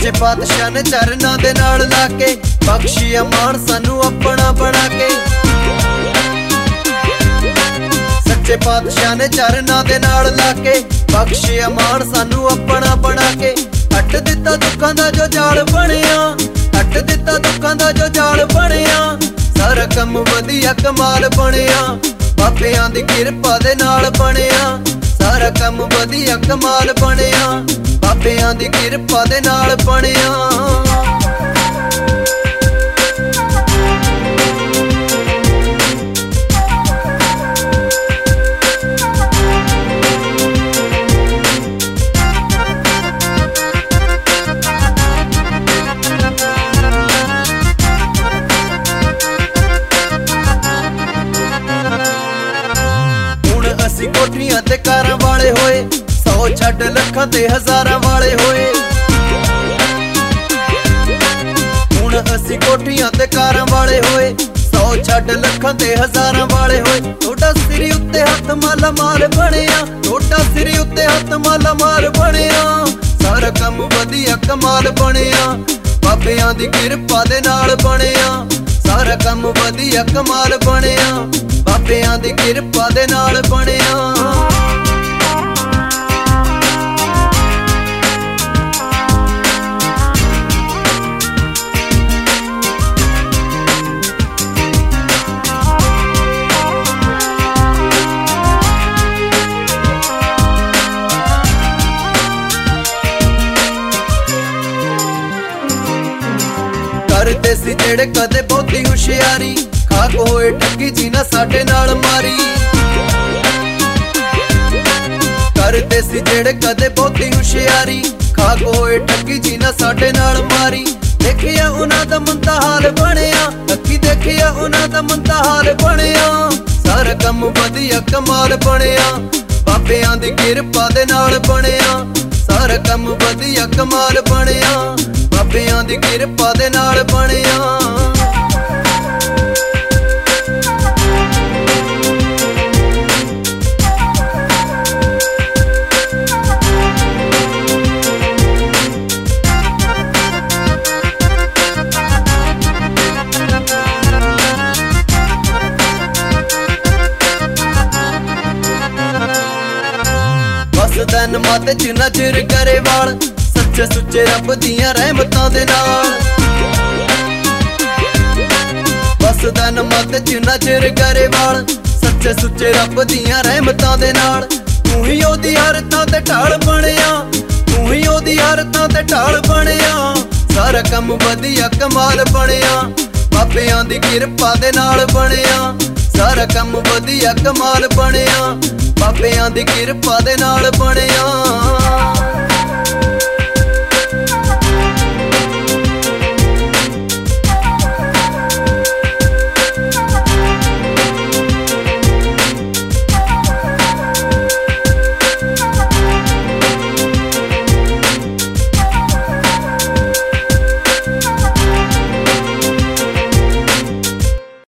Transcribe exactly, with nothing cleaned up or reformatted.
सच्चे पातशाह ने चरना दे नाल लाके बख्शी अमान सानू अपना बना के। सच्चे पातशाह ने चरना दे नाल लाके बख्शी अमान सानू अपना बना के। अट दिता दुखां दा जो जाल बनिया, अट दिता दुखां दा जो जाल बनिया। सारा कम वधिया कमाल बनिया, बाबियां दी किरपा दे नाल बनिया। सारा कम वधिया कमाल बनिया, बाबियां दी किरपा दे नाल बनिया। असी कोठियां ते कारां वाले होए, सौ छड्ड लखां ते हजारां वाले होए। हुण असी कोठियां ते कारां वाले होए, सौ छड्ड लखां ते हजारां वाले होए। थोड़ा सिर उत्ते हत्थ माला माल बनिया, थोड़ा सिर उत्ते हत्थ माला माल बनिया। सारा कम वधिया कमाल बनिया, बाबियां दी किरपा दे नाल बनिया। सारा कम वधिया कमाल बनिया, बाबियां दी किरपा दे नाल बनिया। करते सी जेड़े कदे बहुती हुशियारी, खाक होए ठगी जी ना साडे नाल मारी। करते सी जेड़े कदे बहुती हुशियारी, खाक होए ठगी जी ना साडे नाल मारी। देखिया उन्हां दा मंदा हाल बनिया, अखी देखिया उन्हां दा मंदा हाल बनिया। सारा कम वधिया कमाल बनिया, बाबियां दी किरपा दे नाल बनिया। सारा कम वधिया कमाल बनिया, बाबियां दी किरपा दे नाल बनिया। बस दिन मत जिन्ना चिर गरेवाल, सच्चे सुच्चे रब दियां रहमतां दे नाल। बस दिन मत जिन्ना चिर गरेवाल, सच्चे सुच्चे रब दियां रहमतां दे नाल। तू ही ओदी हर थां ते ढाल बनिया, तू ही ओदी हर थां ते ढाल बनिया। सारा कम वधिया कमाल बनिया, बाबियां दी किरपा दे नाल बनिया। सारा कम वधिया कमाल बनिया, बाबियां दी किरपा दे नाल बनिया।